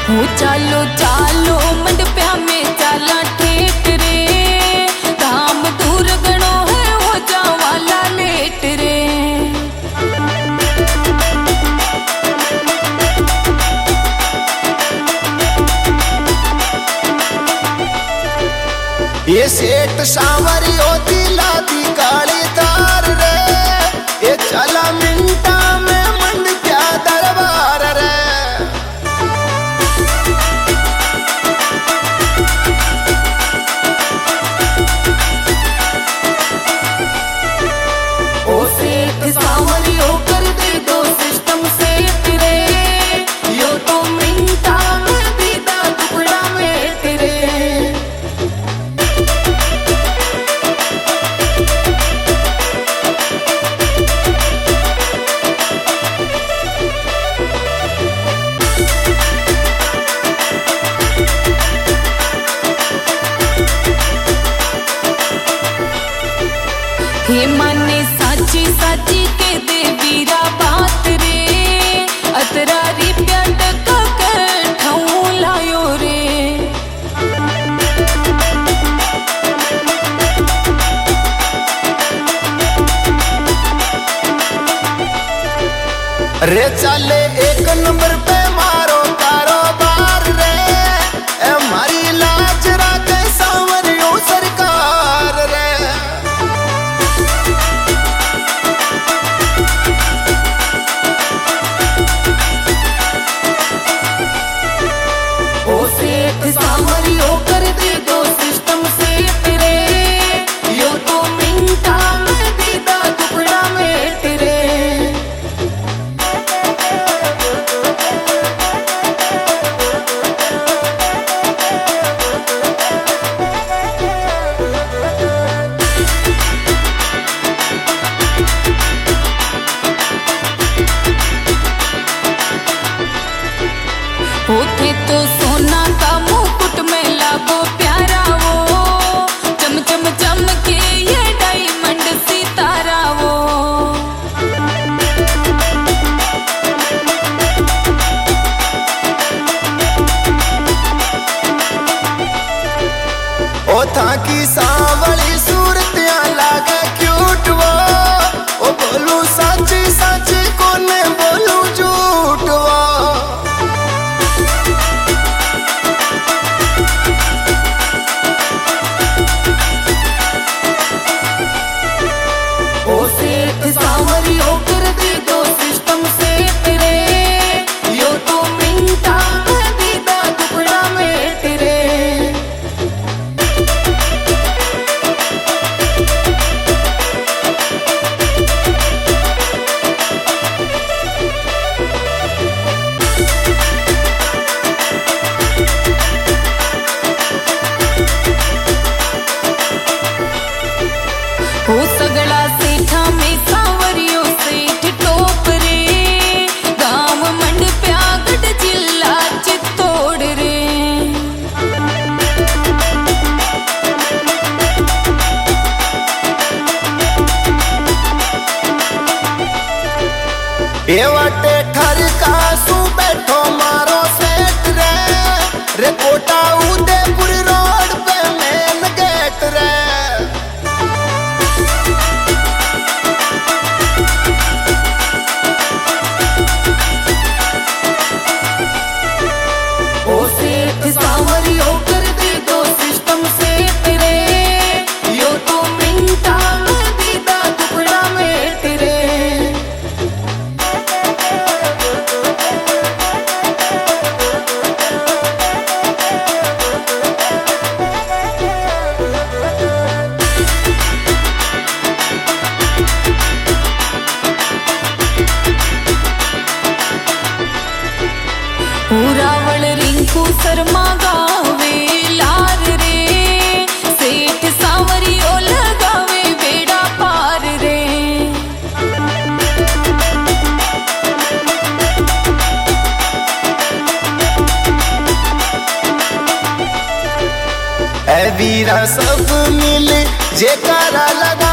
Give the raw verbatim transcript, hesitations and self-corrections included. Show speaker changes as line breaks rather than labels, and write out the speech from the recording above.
हो चालो चालो मंडप्या में चाला ठेठ रे, धाम दूर गणो है हो जावाला लेट रे।
ये सेठ सांवरी होती लादी काली तार रे, ये चला मिंटा में मंडप्या दरबार रे।
ओ सेठ सांवरी होकर दे दो सिस्टम सेठ रे, यो तो मिंटा में दीदा टुकड़ा में तेरे। हे माने साची साची के दे वीरा बात रे, अतरा रिप्या टका कर ठाऊं लायो रे।
रे चले एक नंबर पे मारो कारोबार रे, ए मारी लाज राखे सांवरियों सरकार रे।
ओ सेठ सांवरी होकर दे दो सिस्टम सेठ रे, यो तो मिंटा में दीदा टुकड़ा में तेरे। होते तो सोना का मुकुट में लागो प्यारा वो, चम चम चम के ये डायमंड सितारा वो।
ओ था की सांवली सूरतियां लागे क्यूट वो, ओ बोलू साची साची कोने बोलू झूठ वो।
ओ सेठ सांवरी होकर दे दो सिस्टम सेठ रे, यो तो मिंटा में दीदा टुकड़ा में तेरे। हो सगड़ा सेठा में सांवरियों सेठ टोप रे, गांव मंडप्या गढ़ जिला चित्तौड़ रे।
ये वाटे ठर का सू बैठो मारो सेठ रे, रे कोटा उदयपुर रोड पे मेन गेट रे।
ओ सेठ सांवरी होकर दे दो सिस्टम सेठ रे, यो तो मिंटा में दीदा टुकड़ा में तेरे। रावण रिंकू शर्मा गावे लार रे, सेठ सांवरी ओ लगावे बेड़ा पार रे।
ए वीरा सब मिल जेकारा लगा